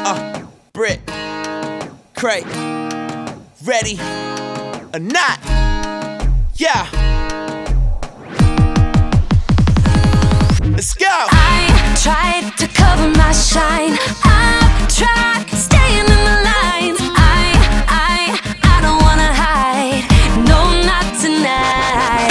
Brit, Cray, ready or not? Yeah. Let's go. I tried to cover my shine. I've tried staying in the lines. I don't wanna hide. No, not tonight.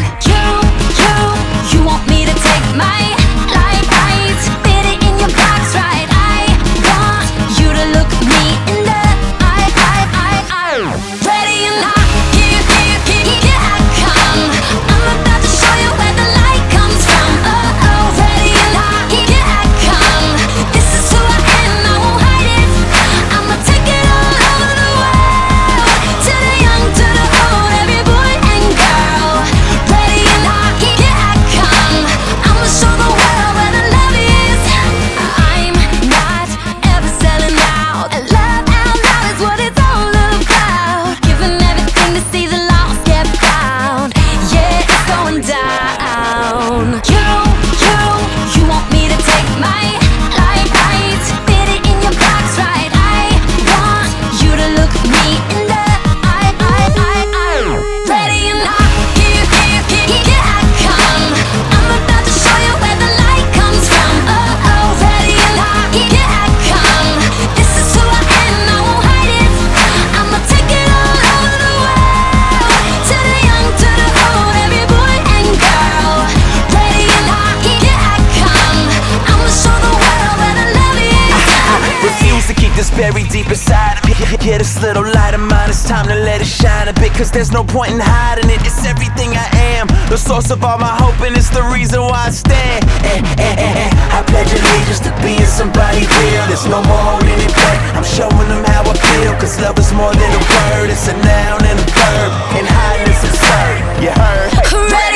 You want me to take my light, fit it in your box, right? I want you to look me in the eye. Ready or not, here I come. I'm about to show you where the light comes from. Ready or not, here I come. This is who I am, I won't hide it. I'ma take it all over the world. To the young, to the old, every boy and girl. Ready or not, here I come. I'ma show the world where the love is. I'm not ever selling out. Love out loud is what it's all about. Giving everything to see the lost get found. Yeah, it's going down. You want me to take my light, fit it in your box, right? I want you to look me in the eye. Ready or not, here I come. I'm about to show you where the light comes from. Ready or not, here I come. This is who I am, I won't hide it. I'ma take it all over the world. To the young, to the old, every boy and girl. Ready or not, here I come. I'ma show the world where the love is. Refuse to keep this buried deep inside of me. Yeah, this little light of mine, it's time to let it shine a bit. Cause there's no point in hiding it, it's everything I am. The source of all my hope and it's the reason why I stand. I pledge allegiance to being somebody real. There's no more holding it back, I'm showing them how I feel. Cause love is more than a word, it's a noun and a verb. And hiding is absurd, you heard? Ready